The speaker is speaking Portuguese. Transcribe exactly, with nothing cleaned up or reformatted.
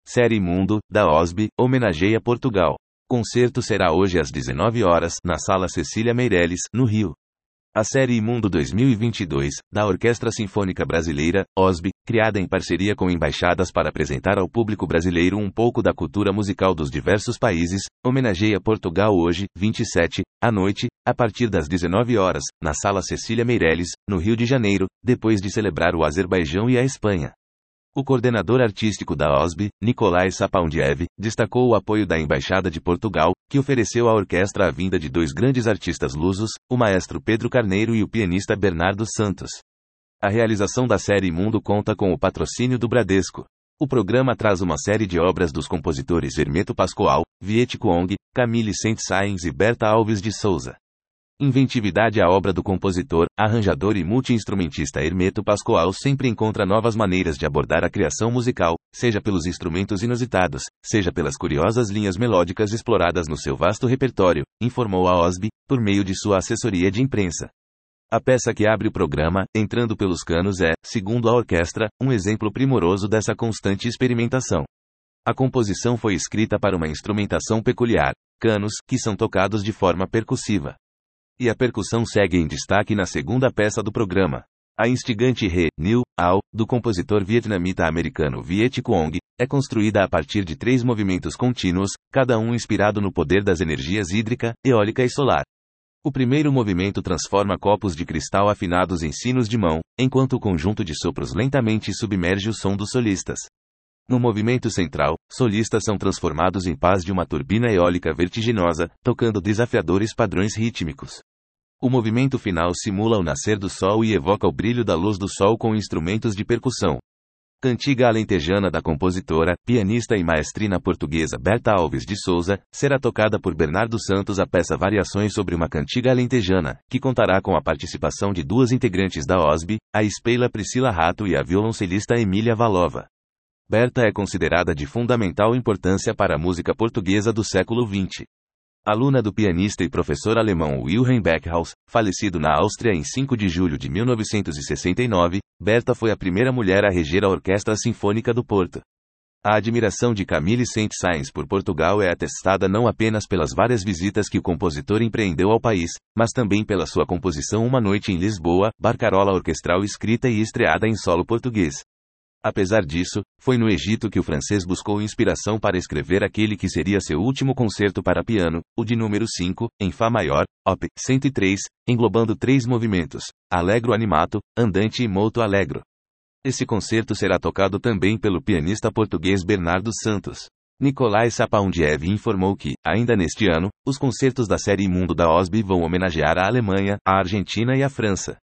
Série Mundo, da O S B, homenageia Portugal. Concerto será hoje às dezenove horas, na Sala Cecília Meireles, no Rio. A Série Mundo dois mil e vinte e dois, da Orquestra Sinfônica Brasileira, O S B, criada em parceria com embaixadas para apresentar ao público brasileiro um pouco da cultura musical dos diversos países, homenageia Portugal hoje, vinte e sete, à noite, a partir das dezenove horas, na Sala Cecília Meireles, no Rio de Janeiro, depois de celebrar o Azerbaijão e a Espanha. O coordenador artístico da O S B, Nikolai Sapaundiev, destacou o apoio da Embaixada de Portugal, que ofereceu à orquestra a vinda de dois grandes artistas lusos, o maestro Pedro Carneiro e o pianista Bernardo Santos. A realização da Série Mundo conta com o patrocínio do Bradesco. O programa traz uma série de obras dos compositores Hermeto Pascoal, Viet Cuong, Camille Saint-Saëns e Berta Alves de Souza. Inventividade. A obra do compositor, arranjador e multi-instrumentista Hermeto Pascoal sempre encontra novas maneiras de abordar a criação musical, seja pelos instrumentos inusitados, seja pelas curiosas linhas melódicas exploradas no seu vasto repertório, informou a O S B, por meio de sua assessoria de imprensa. A peça que abre o programa, Entrando pelos Canos, é, segundo a orquestra, um exemplo primoroso dessa constante experimentação. A composição foi escrita para uma instrumentação peculiar, canos, que são tocados de forma percussiva. E a percussão segue em destaque na segunda peça do programa. A instigante Re, New, Ao, do compositor vietnamita-americano Viet Cuong, é construída a partir de três movimentos contínuos, cada um inspirado no poder das energias hídrica, eólica e solar. O primeiro movimento transforma copos de cristal afinados em sinos de mão, enquanto o conjunto de sopros lentamente submerge o som dos solistas. No movimento central, solistas são transformados em pás de uma turbina eólica vertiginosa, tocando desafiadores padrões rítmicos. O movimento final simula o nascer do sol e evoca o brilho da luz do sol com instrumentos de percussão. Cantiga alentejana da compositora, pianista e maestrina portuguesa Berta Alves de Souza, será tocada por Bernardo Santos. A peça Variações sobre uma Cantiga Alentejana, que contará com a participação de duas integrantes da O S B, a espeila Priscila Rato e a violoncelista Emília Valova. Berta é considerada de fundamental importância para a música portuguesa do século vinte. Aluna do pianista e professor alemão Wilhelm Beckhaus, falecido na Áustria em cinco de julho de mil novecentos e sessenta e nove, Berta foi a primeira mulher a reger a Orquestra Sinfônica do Porto. A admiração de Camille Saint-Saëns por Portugal é atestada não apenas pelas várias visitas que o compositor empreendeu ao país, mas também pela sua composição Uma Noite em Lisboa, barcarola orquestral escrita e estreada em solo português. Apesar disso, foi no Egito que o francês buscou inspiração para escrever aquele que seria seu último concerto para piano, o de número cinco, em Fá maior, Op. cento e três, englobando três movimentos, Allegro animato, Andante e Molto allegro. Esse concerto será tocado também pelo pianista português Bernardo Santos. Nikolai Sapaundiev informou que, ainda neste ano, os concertos da Série Mundo da O S B vão homenagear a Alemanha, a Argentina e a França.